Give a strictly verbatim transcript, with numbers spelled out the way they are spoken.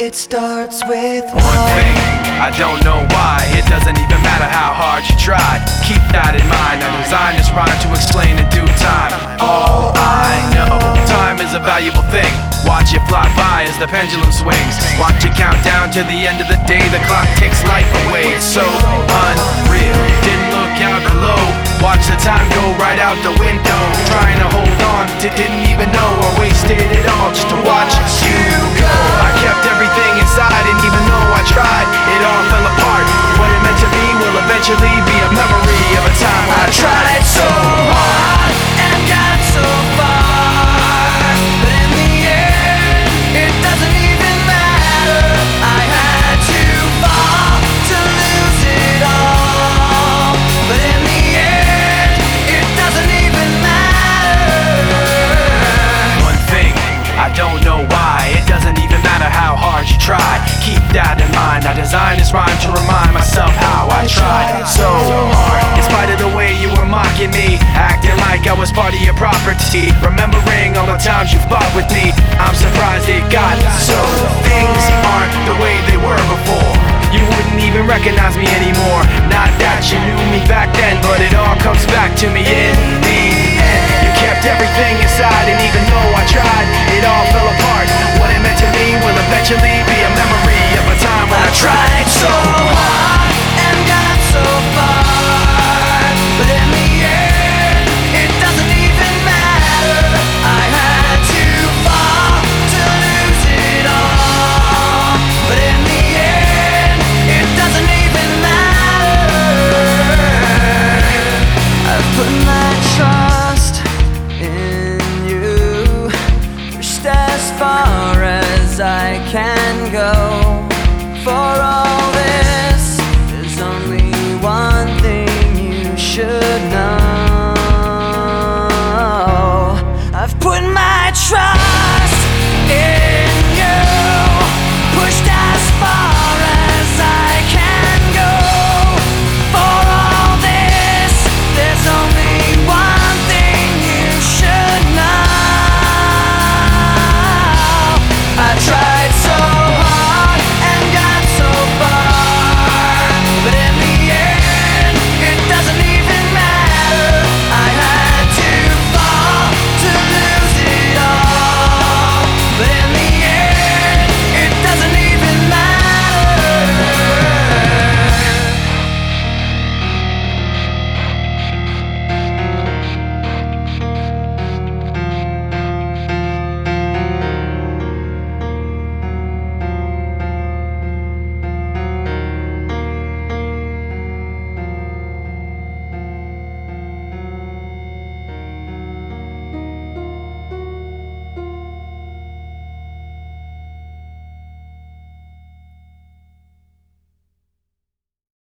It starts with one thing, I don't know why. It doesn't even matter how hard you try. Keep that in mind, I designed this rhyme to explain in due time. All I know, time is a valuable thing. Watch it fly by as the pendulum swings. Watch it count down to the end of the day. The clock takes life away, it's so unreal. Didn't look out below, watch the time go right out the window. Trying to hold on to didn't even know I wasted it all just to watch you go. I kept everything inside, and even though I tried, it all fell apart. What it meant to be will eventually be a memory of a time when I tried so hard and got so far, but in the end, it doesn't even matter. I had to fall to lose it all, but in the end, it doesn't even matter. One thing, I don't know why. It doesn't even matter how hard you try. Keep that in mind, I designed this rhyme to remind myself how I tried so hard. In spite of the way you were mocking me, acting like I was part of your property, remembering all the times you fought with me, I'm surprised it got so. Things aren't the way they were before. You wouldn't even recognize me anymore. Not that you knew me back then, but it all comes back to me in the end. You kept everything inside, and even though I tried, it all fell apart. What it meant to me will eventually be a memory of a time when I tried so hard and got so far, but in the end, it doesn't even matter. I had to fall to lose it all, but in the end, it doesn't even matter. I've put my trust in you, pushed as far as I can go.